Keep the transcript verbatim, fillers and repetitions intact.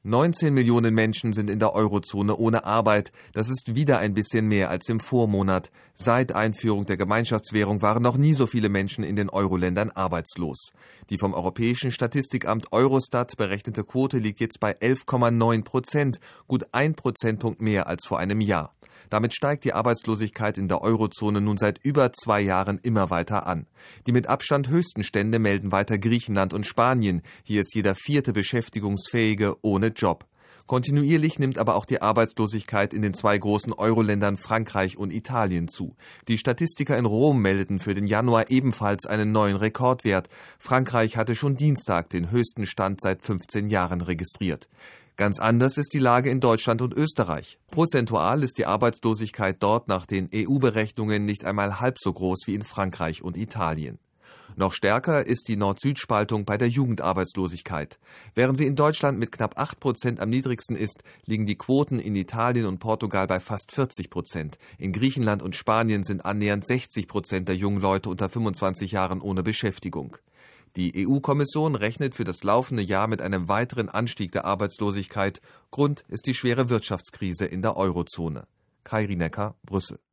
neunzehn Millionen Menschen sind in der Eurozone ohne Arbeit. Das ist wieder ein bisschen mehr als im Vormonat. Seit Einführung der Gemeinschaftswährung waren noch nie so viele Menschen in den Euro-Ländern arbeitslos. Die vom Europäischen Statistikamt Eurostat berechnete Quote liegt jetzt bei elf Komma neun Prozent, gut ein Prozentpunkt mehr als vor einem Jahr. Damit steigt die Arbeitslosigkeit in der Eurozone nun seit über zwei Jahren immer weiter an. Die mit Abstand höchsten Stände melden weiter Griechenland und Spanien. Hier ist jeder vierte Beschäftigungsfähige ohne Job. Kontinuierlich nimmt aber auch die Arbeitslosigkeit in den zwei großen Euro-Ländern Frankreich und Italien zu. Die Statistiker in Rom meldeten für den Januar ebenfalls einen neuen Rekordwert. Frankreich hatte schon Dienstag den höchsten Stand seit fünfzehn Jahren registriert. Ganz anders ist die Lage in Deutschland und Österreich. Prozentual ist die Arbeitslosigkeit dort nach den E U-Berechnungen nicht einmal halb so groß wie in Frankreich und Italien. Noch stärker ist die Nord-Süd-Spaltung bei der Jugendarbeitslosigkeit. Während sie in Deutschland mit knapp acht Prozent am niedrigsten ist, liegen die Quoten in Italien und Portugal bei fast vierzig Prozent. In Griechenland und Spanien sind annähernd sechzig Prozent der jungen Leute unter fünfundzwanzig Jahren ohne Beschäftigung. Die E U-Kommission rechnet für das laufende Jahr mit einem weiteren Anstieg der Arbeitslosigkeit. Grund ist die schwere Wirtschaftskrise in der Eurozone. Kai Rinecker, Brüssel.